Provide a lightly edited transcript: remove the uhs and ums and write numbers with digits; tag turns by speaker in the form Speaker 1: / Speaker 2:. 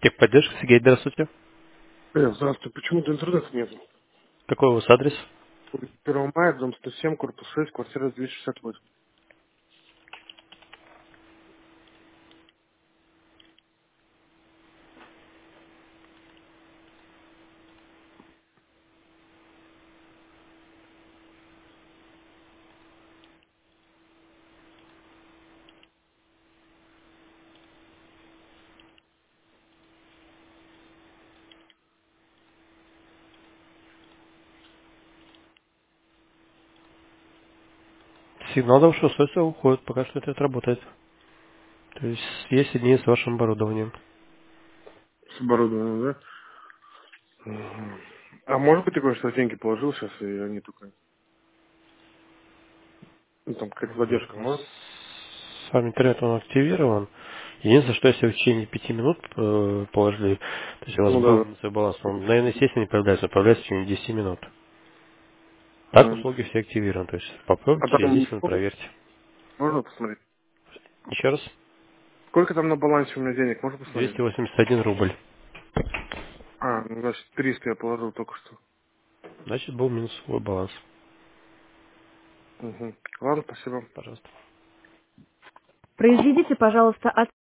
Speaker 1: Техподдержка, Сергей, здравствуйте.
Speaker 2: Здравствуйте. Почему-то интернета нет.
Speaker 1: Какой у вас адрес?
Speaker 2: 1 мая, дом 107, корпус 6, квартира 268.
Speaker 1: Сигнал того, что устройство уходит, пока что это работает. То есть есть дни с вашим оборудованием.
Speaker 2: С оборудованием, да? Мгм. А может быть такое, что деньги положил сейчас, и они только... Ну, там какая-то задержка,
Speaker 1: У нас
Speaker 2: может?
Speaker 1: с вами интернет он активирован. Единственное, что если вы в течение 5 минут положили, то есть у вас
Speaker 2: Ну
Speaker 1: был
Speaker 2: да.
Speaker 1: минусовой баланс, он, наверное, естественно, не появляется, он появляется в течение 10 минут. Так
Speaker 2: М.
Speaker 1: услуги все активированы, то есть
Speaker 2: А
Speaker 1: попробуйте через
Speaker 2: там
Speaker 1: 10 минут
Speaker 2: сколько?
Speaker 1: проверьте.
Speaker 2: Можно посмотреть?
Speaker 1: Еще раз,
Speaker 2: Сколько там на балансе у меня денег? Можно посмотреть?
Speaker 1: 281 рубль.
Speaker 2: А, ну, значит, 300 я положил только что.
Speaker 1: Значит, был минусовой баланс.
Speaker 2: Угу. Ладно, спасибо.
Speaker 1: Пожалуйста.
Speaker 3: Произведите, пожалуйста,